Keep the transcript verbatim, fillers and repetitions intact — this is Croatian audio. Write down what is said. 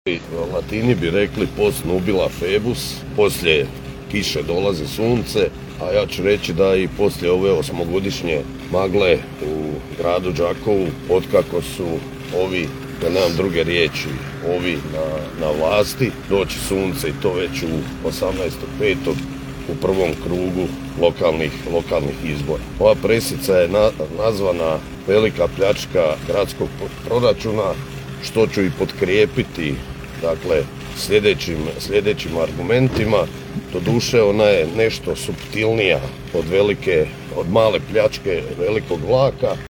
Latini bi rekli post nubila febus, poslije kiše dolazi sunce, a ja ću reći da i poslije ove osmogodišnje magle u gradu Đakovu, otkako su ovi, da nemam druge riječi, ovi na, na vlasti, doći sunce i to već u osamnaestog petog u prvom krugu lokalnih, lokalnih izbora. Ova presica je na, nazvana velika pljačka gradskog proračuna, što ću i potkrijepiti dakle sljedećim, sljedećim argumentima. Doduše ona je nešto suptilnija od velike, od male pljačke velikog vlaka.